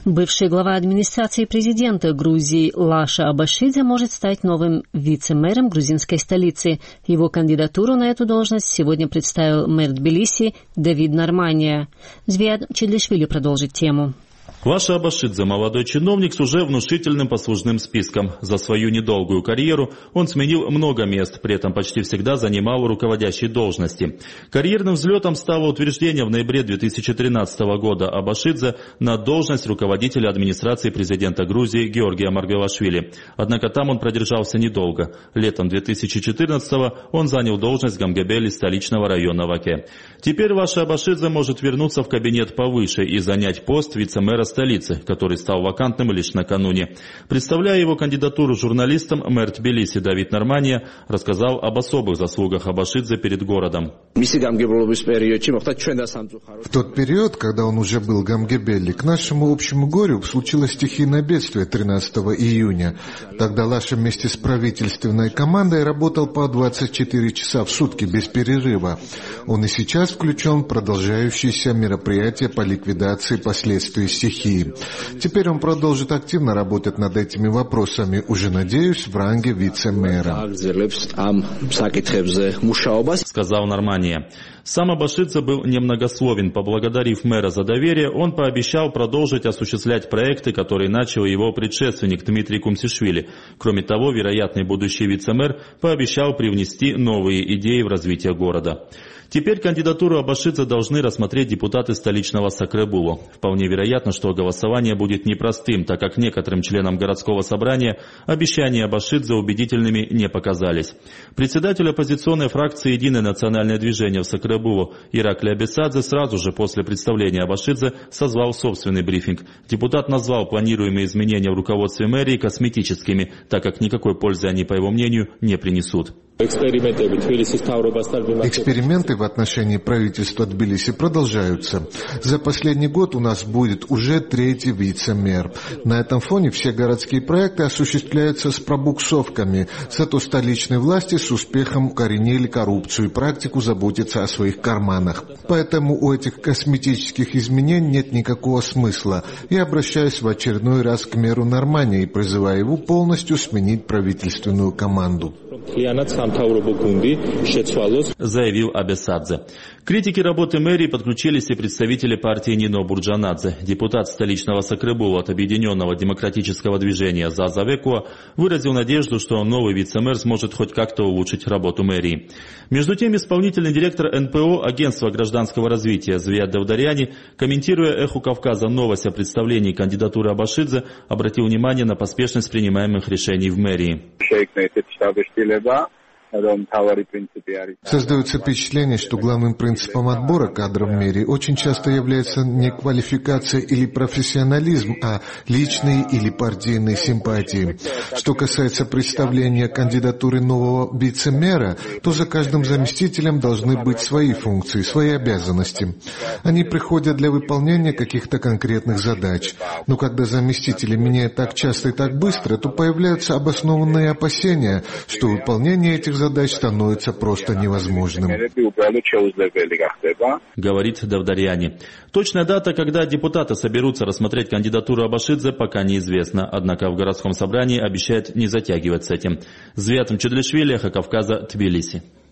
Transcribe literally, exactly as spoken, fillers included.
Бывший глава администрации президента Грузии Лаша Абашидзе может стать новым вице-мэром грузинской столицы. Его кандидатуру на эту должность сегодня представил мэр Тбилиси Давид Нормания. Звиад Чедлишвили продолжит тему. Лаша Абашидзе – молодой чиновник с уже внушительным послужным списком. За свою недолгую карьеру он сменил много мест, при этом почти всегда занимал руководящие должности. Карьерным взлетом стало утверждение в ноябре две тысячи тринадцатого года Абашидзе на должность руководителя администрации президента Грузии Георгия Маргвелашвили. Однако там он продержался недолго. Летом две тысячи четырнадцатого он занял должность гамгебели столичного района Ваке. Теперь Лаша Абашидзе может вернуться в кабинет повыше и занять пост вице-мэра столицы, который стал вакантным лишь накануне. Представляя его кандидатуру журналистам, мэр Тбилиси Давид Нормания рассказал об особых заслугах Абашидзе перед городом. В тот период, когда он уже был гамгебели, к нашему общему горю случилось стихийное бедствие тринадцатого июня. Тогда Лаша вместе с правительственной командой работал по двадцать четыре часа в сутки без перерыва. Он и сейчас включен в продолжающиеся мероприятия по ликвидации последствий стихии. Теперь он продолжит активно работать над этими вопросами, уже, надеюсь, в ранге вице-мэра. Сказал Нормания. Сам Абашидзе был немногословен. Поблагодарив мэра за доверие, он пообещал продолжить осуществлять проекты, которые начал его предшественник Дмитрий Кумсишвили. Кроме того, вероятный будущий вице-мэр пообещал привнести новые идеи в развитие города. Теперь кандидатуру Абашидзе должны рассмотреть депутаты столичного Сакребулу. Вполне вероятно, что голосование будет непростым, так как некоторым членам городского собрания обещания Абашидзе убедительными не показались. Председатель оппозиционной фракции «Единое национальное движение» в Сакребулу Ираклий Абесадзе сразу же после представления Абашидзе созвал собственный брифинг. Депутат назвал планируемые изменения в руководстве мэрии косметическими, так как никакой пользы они, по его мнению, не принесут. Эксперименты в отношении правительства Тбилиси продолжаются. За последний год у нас будет уже третий вице-мэр. На этом фоне все городские проекты осуществляются с пробуксовками, зато столичные власти с успехом укоренили коррупцию и практику заботиться о своих карманах. Поэтому у этих косметических изменений нет никакого смысла. Я обращаюсь в очередной раз к мэру Нормания и призываю его полностью сменить правительственную команду. Заявил Абесадзе. К критике работы мэрии подключились и представители партии Нино Бурджанадзе. Депутат столичного Сакребула от Объединенного демократического движения Заза Векуа выразил надежду, что новый вице-мэр сможет хоть как-то улучшить работу мэрии. Между тем, исполнительный директор эн пэ о Агентства гражданского развития Звиад Давдаряни, комментируя «Эху Кавказа» новость о представлении кандидатуры Абашидзе, обратил внимание на поспешность принимаемых решений в мэрии. Создается впечатление, что главным принципом отбора кадров в мэрии очень часто является не квалификация или профессионализм, а личные или партийные симпатии. Что касается представления кандидатуры нового вице-мэра, то за каждым заместителем должны быть свои функции, свои обязанности. Они приходят для выполнения каких-то конкретных задач. Но когда заместители меняют так часто и так быстро, то появляются обоснованные опасения, что выполнение этих задач становится просто невозможным. Говорит Давдаряни. Точная дата, когда депутаты соберутся рассмотреть кандидатуру Абашидзе, пока неизвестна. Однако в городском собрании обещают не затягивать с этим. Звиад Чедлишвили, Эхо Кавказа, Тбилиси.